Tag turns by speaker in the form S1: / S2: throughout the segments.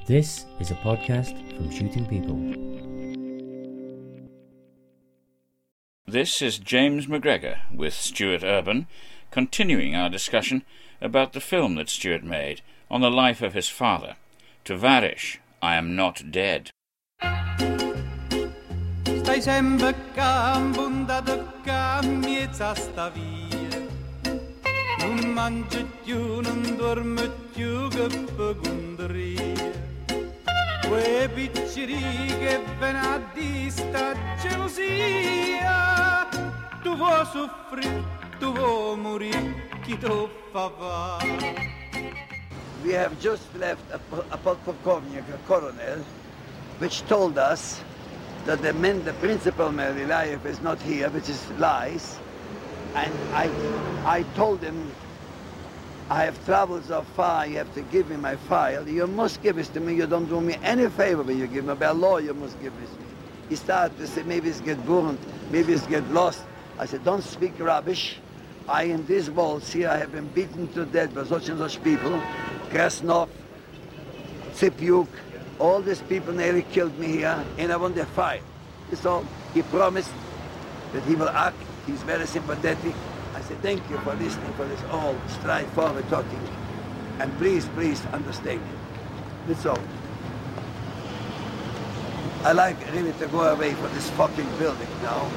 S1: This is a podcast from Shooting People.
S2: This is James McGregor with Stuart Urban, continuing our discussion about the film that Stuart made on the life of his father, Tovarish, I Am Not Dead.
S3: Stai sempre bunda tocca miezza sta via. Non mangi più, non dormi più che pecunderia. Quei picciri che ven a di sta gelosia. Tu vuoi soffrire, tu vuoi morire, chi tu fa va?
S4: We have just left a podполковник, a colonel, which told us that the principal man, Eliav, is not here, which is lies. And I told him, I have traveled so far, you have to give me my file. You must give it to me. You don't do me any favor when you give me. By law, you must give it to me. He started to say, maybe it's get burned, maybe it's get lost. I said, don't speak rubbish. I, in these walls here, I have been beaten to death by such and such people. Krasnov, Tsipiuk, all these people nearly killed me here, and I want their file. So he promised that he will act. He's very sympathetic. I said, thank you for listening for this all straightforward talking. And please understand. That's all. I like really to go away from this fucking building now.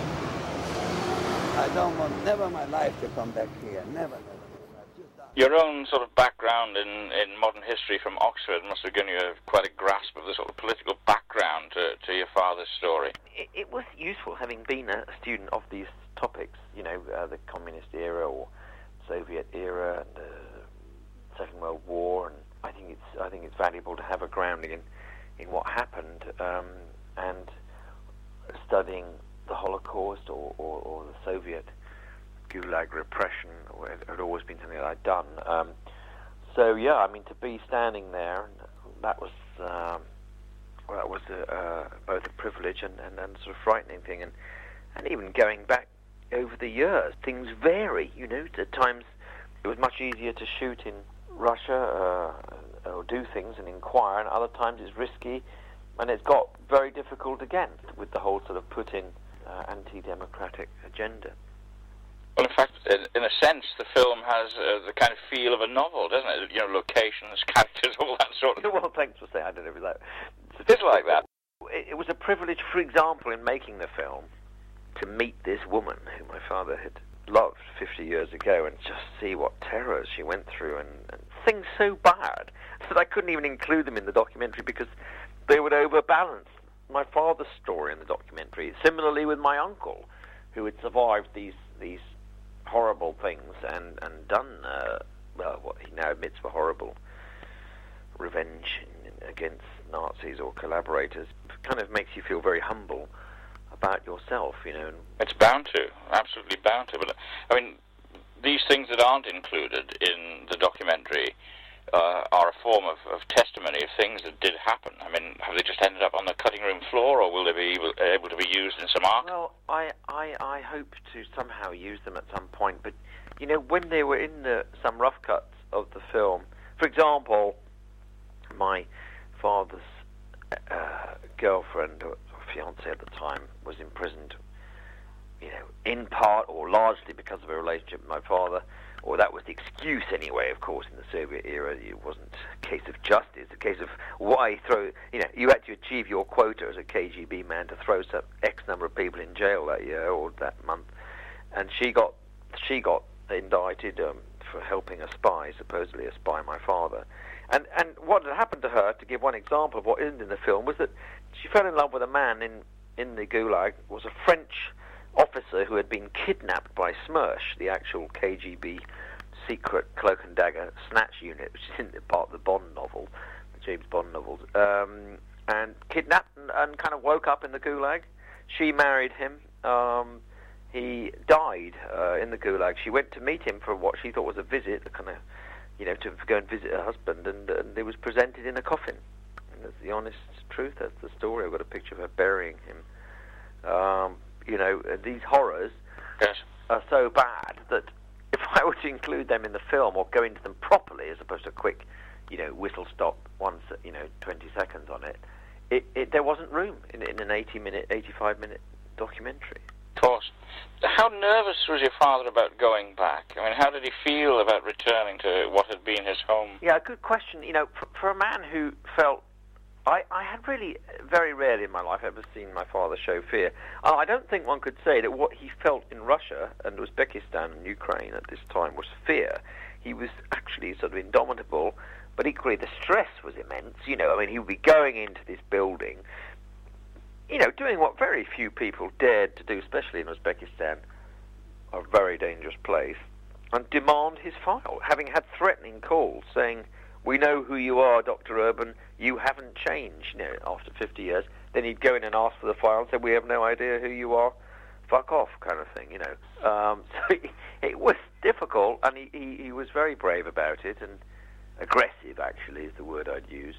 S4: I don't want never in my life to come back here. Never.
S2: Your own sort of background in modern history from Oxford must have given you quite a grasp of the sort of political background to your father's story.
S5: It was useful having been a student of these topics, you know, the communist era or Soviet era and the Second World War, and I think it's valuable to have a grounding in what happened, and studying the Holocaust or the Soviet Gulag repression had always been something that I'd done. So yeah, I mean, to be standing there, that was both a privilege and sort of frightening thing, and even going back over the years, things vary. You know, at times it was much easier to shoot in Russia or do things and inquire, and other times it's risky, and it's got very difficult again with the whole sort of Putin anti-democratic agenda.
S2: Well, in fact, in a sense, the film has the kind of feel of a novel, doesn't it? You know, locations, characters, all that sort of thing.
S5: Well, thanks for saying. I don't know if that.
S2: It's like that.
S5: It was a privilege, for example, in making the film, to meet this woman who my father had loved 50 years ago and just see what terrors she went through and things so bad that I couldn't even include them in the documentary because they would overbalance my father's story in the documentary. Similarly with my uncle, who had survived these horrible things and done, what he now admits were horrible revenge against Nazis or collaborators. It kind of makes you feel very humble about yourself, you know.
S2: It's bound to, absolutely bound to. But I mean, these things that aren't included in the documentary are a form of testimony of things that did happen. I mean, have they just ended up on the cutting room floor, or will they be able to be used in some art?
S5: Well, I hope to somehow use them at some point. But you know, when they were in some rough cuts of the film, for example, my father's girlfriend or fiance at the time was imprisoned, you know, in part or largely because of a relationship with my father, or that was the excuse anyway. Of course, in the Soviet era, it wasn't a case of justice, a case of why throw. You know, you had to achieve your quota as a KGB man to throw some X number of people in jail that year or that month, and she got indicted for helping a spy, supposedly a spy, my father. And what had happened to her, to give one example of what isn't in the film, was that she fell in love with a man in the Gulag, was a French officer who had been kidnapped by Smersh, the actual KGB secret cloak and dagger snatch unit, which is in part of the Bond novel, the James Bond novels, and kidnapped and kind of woke up in the Gulag. She married him. He died in the Gulag. She went to meet him for what she thought was a visit, a kind of, you know, to go and visit her husband, and it was presented in a coffin. And that's the honest truth. That's the story. I've got a picture of her burying him. You know, these horrors are so bad that if I were to include them in the film or go into them properly, as opposed to a quick whistle stop once, 20 seconds on it. There wasn't room in an 85-minute documentary.
S2: Of course. How nervous was your father about going back? I mean, how did he feel about returning to what had been his home?
S5: Yeah, good question. For a man who felt... I had really, very rarely in my life ever seen my father show fear. I don't think one could say that what he felt in Russia and Uzbekistan and Ukraine at this time was fear. He was actually sort of indomitable, but equally the stress was immense. He would be going into this building, doing what very few people dared to do, especially in Uzbekistan, a very dangerous place, and demand his file, having had threatening calls saying, "We know who you are, Dr. Urban. You haven't changed." After 50 years, then he'd go in and ask for the file and say, "We have no idea who you are. Fuck off," kind of thing. So it was difficult, and he was very brave about it, and aggressive, actually, is the word I'd use.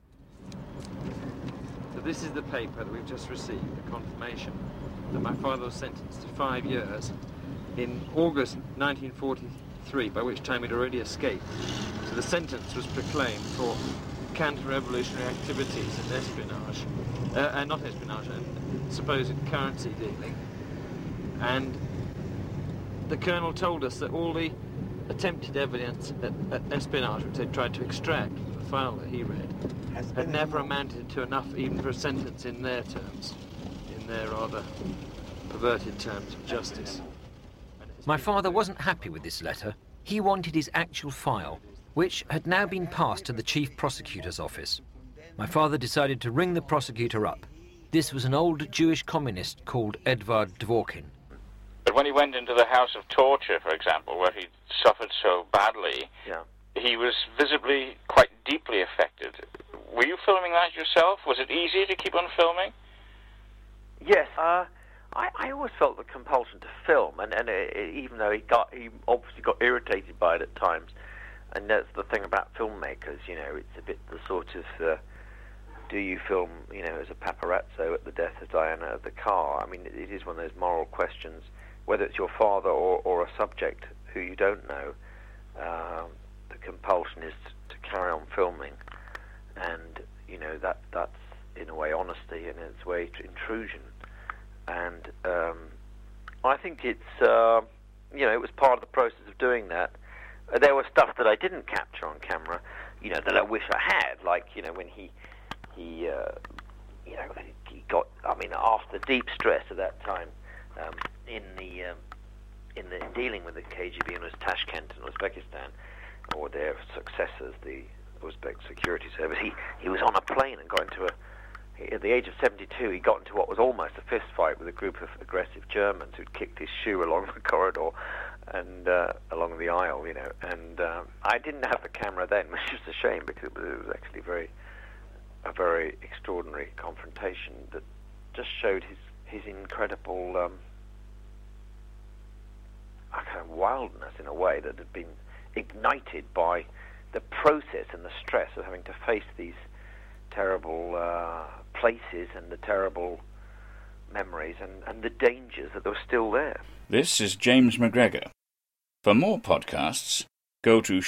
S6: So this is the paper that we've just received, the confirmation that my father was sentenced to 5 years in August 1943, by which time he'd already escaped. So the sentence was proclaimed for counter-revolutionary activities and espionage, not espionage, and supposed currency dealing. And the colonel told us that all the attempted evidence at espionage, which they tried to extract from the file that he read, had never amounted to enough even for a sentence in their terms, in their rather perverted terms of justice.
S7: My father wasn't happy with this letter. He wanted his actual file, which had now been passed to the chief prosecutor's office. My father decided to ring the prosecutor up. This was an old Jewish communist called Edvard Dvorkin.
S2: But when he went into the house of torture, for example, where he suffered so badly, he was visibly quite deeply affected. Were you filming that yourself? Was it easy to keep on filming?
S5: Yes, I always felt the compulsion to film, and even though he obviously got irritated by it at times, and that's the thing about filmmakers, it's a bit the sort of, do you film, as a paparazzo at the death of Diana of the car? I mean, it is one of those moral questions, whether it's your father or a subject who you don't know. The compulsion is to carry on filming, and that's in a way honesty, and in its way intrusion. And I think it's it was part of the process of doing that. There was stuff that I didn't capture on camera, that I wish I had, like when he got. I mean, after deep stress at that time, in the dealing with the KGB in Tashkent and Uzbekistan, or their successors, the Uzbek Security Service, he was on a plane and got into at the age of 72, he got into what was almost a fist fight with a group of aggressive Germans who'd kicked his shoe along the corridor and along the aisle, And I didn't have the camera then, which is a shame, because it was actually a very extraordinary confrontation that just showed his incredible kind of wildness in a way that had been ignited by the process and the stress of having to face these terrible places and the terrible memories and the dangers that were still there.
S8: This is James McGregor. For more podcasts, go to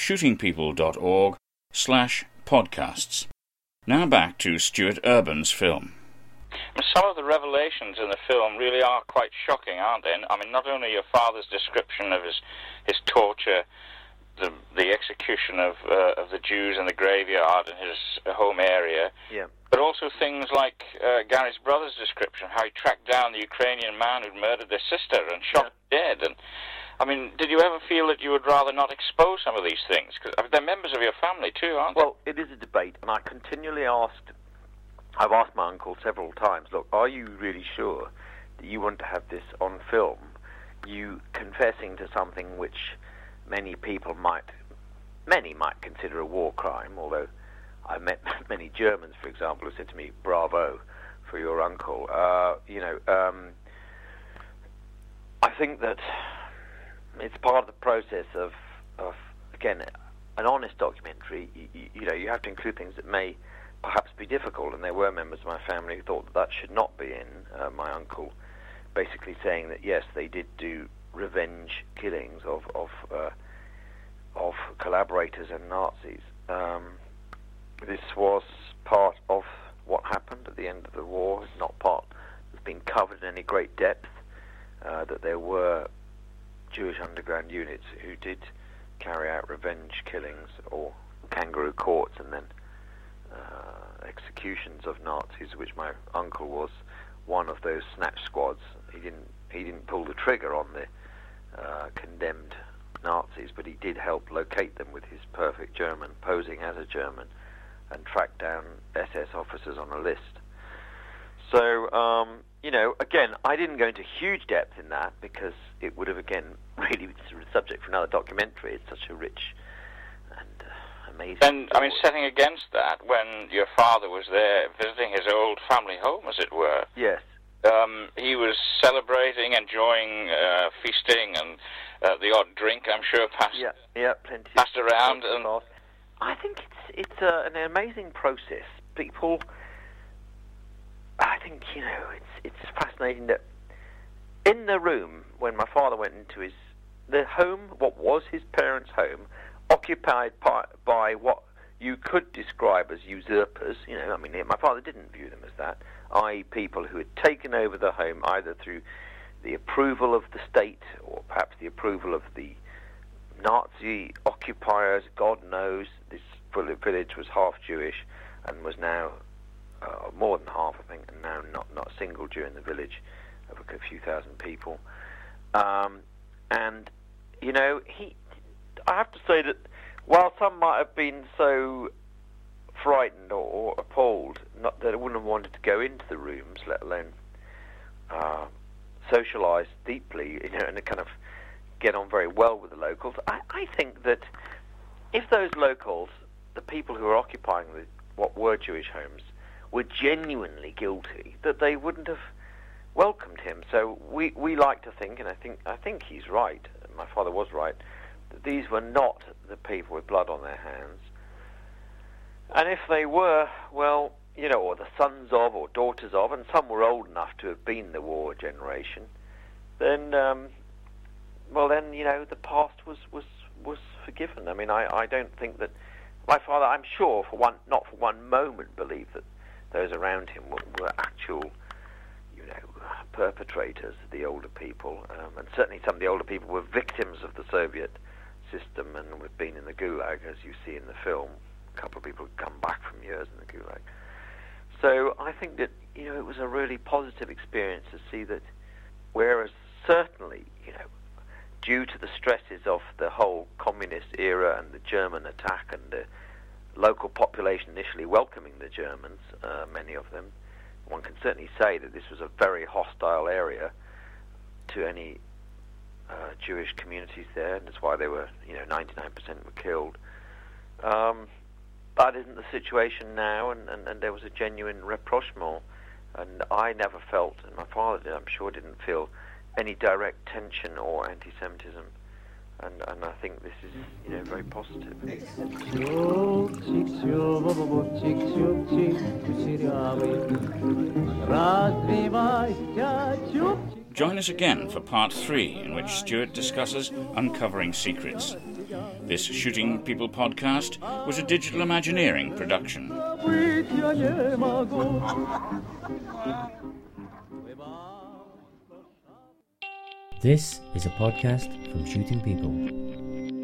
S8: shootingpeople.org/podcasts. Now back to Stuart Urban's film.
S2: Some of the revelations in the film really are quite shocking, aren't they? I mean, not only your father's description of his torture, the execution of the Jews in the graveyard in his home area, but also things like Gary's brother's description, how he tracked down the Ukrainian man who'd murdered their sister and shot her dead. And I mean, did you ever feel that you would rather not expose some of these things? Because they're members of your family too, aren't they?
S5: Well, it is a debate, and I've asked my uncle several times, look, are you really sure that you want to have this on film? You confessing to something which many might consider a war crime, although I've met many Germans, for example, who said to me, bravo for your uncle. I think that it's part of the process of again, an honest documentary. You have to include things that may perhaps be difficult, and there were members of my family who thought that should not be in. My uncle basically saying that yes, they did do revenge killings of collaborators and Nazis. this was part of what happened at the end of the war. It's not part that's been covered in any great depth, that there were Jewish underground units who did carry out revenge killings or kangaroo courts and then executions of Nazis, which my uncle was one of those snatch squads. He didn't pull the trigger on the condemned Nazis, but he did help locate them with his perfect German, posing as a German, and track down SS officers on a list. So, again, I didn't go into huge depth in that because it would have, again, really been subject for another documentary. It's such a rich and amazing
S2: And,
S5: story.
S2: setting against that, when your father was there visiting his old family home, as it were,
S5: Yes.
S2: he was celebrating, enjoying, feasting, and the odd drink, I'm sure, passed
S5: Plenty
S2: passed around. And
S5: I think it's an amazing process. People, I think, it's fascinating that in the room when my father went into the home, what was his parents' home, occupied by what you could describe as usurpers. My father didn't view them as that, i.e. people who had taken over the home either through the approval of the state or perhaps the approval of the Nazi occupiers. God knows this village was half Jewish and was now more than half, I think, and now not a single Jew in the village of a few thousand people. I have to say that while some might have been so frightened or appalled, not that they wouldn't have wanted to go into the rooms, let alone socialise deeply, and kind of get on very well with the locals. I think that if those locals, the people who were occupying what were Jewish homes, were genuinely guilty, that they wouldn't have welcomed him. So we like to think, and I think he's right, my father was right, that these were not the people with blood on their hands. And if they were, or the sons of or daughters of, and some were old enough to have been the war generation, then the past was forgiven. I mean, I don't think that my father, I'm sure, not for one moment, believed that those around him were actual, perpetrators, the older people, and certainly some of the older people were victims of the Soviet system and had been in the Gulag, as you see in the film. A couple of people had come back from years in the Gulag. So I think that, it was a really positive experience to see that, whereas certainly, due to the stresses of the whole communist era and the German attack and the local population initially welcoming the Germans, many of them, one can certainly say that this was a very hostile area to any Jewish communities there, and that's why they were, 99% were killed. That isn't the situation now, and there was a genuine rapprochement, and I never felt, and my father did, I'm sure, didn't feel any direct tension or anti-Semitism, and I think this is, very positive.
S8: Join us again for part 3, in which Stuart discusses Uncovering Secrets. This Shooting People podcast was a Digital Imagineering production.
S1: This is a podcast from Shooting People.